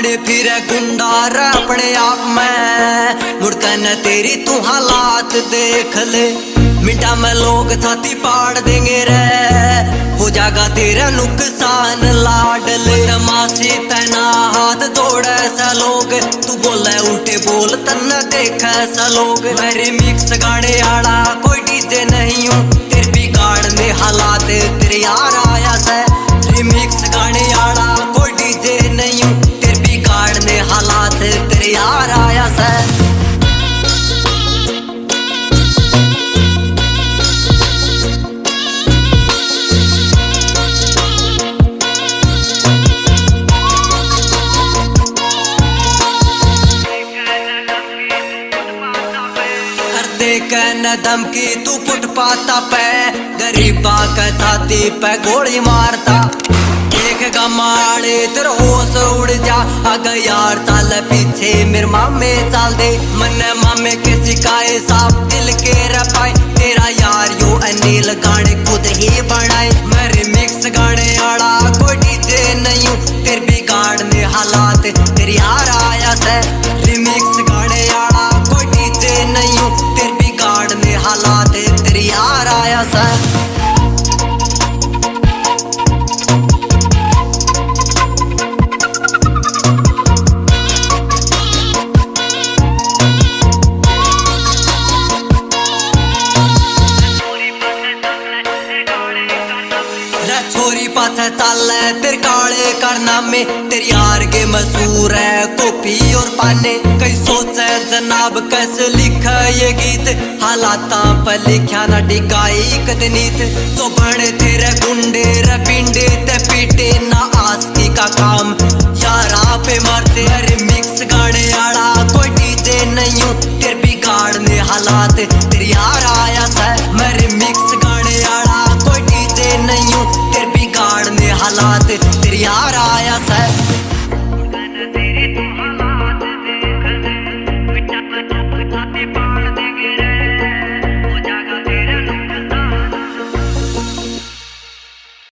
बड़े फिर गुंडार अपने आप में मुड़कर न तेरी तू हालात देख ले। मिंटा में लोग छाती पाड़ देंगे रे, हो जाएगा तेरा नुकसान लाडले। तमाशी तना हाथ जोड़े सा लोग, तू बोले उल्टे बोल तन देख सा लोग। मेरे मिक्स गाने आड़ा कोई डीजे नहीं हूँ, तेरे बिगाड़ने हालात तेरे यार आया से। रिमिक्स गाने आड़ा कोई डीजे नहीं हूँ, तेरे बिगाड़ने हालात तेरे यार आया से। न धमकी तू फुटपाथा पे गरीबा के छाती पे गोली मारता। एक गमाड़े तेरे होश उड़ जा, अगर यार चाल पीछे मेरे मामे चाल दे। मन मामे के सिखाए साफ दिल के रपाए, तेरा यार यो अनिल गाने खुद ही बनाए। मेरे मिक्स गाने आड़ा कोई डीजे नहीं हूँ, तेरे बिगाड़ने हालात तेरे यार आया से। रिमिक्स गाने आड़ा कोई डीजे नहीं हूँ, तेरे बिगाड़ने हालात तेरे यार आया से। छोरी पाछे चाल तेरे काले करना में, तेरे यार के मशहूर है कॉपी और पाने। कई सोचे जनाब कैसे लिखा ये गीत, हालात पर लिखा ना डिगाई कदनीत। तो बड़े तेरे गुंडे रे पिंडे ते पीटे ना आस्ती का काम, यारा पे मारते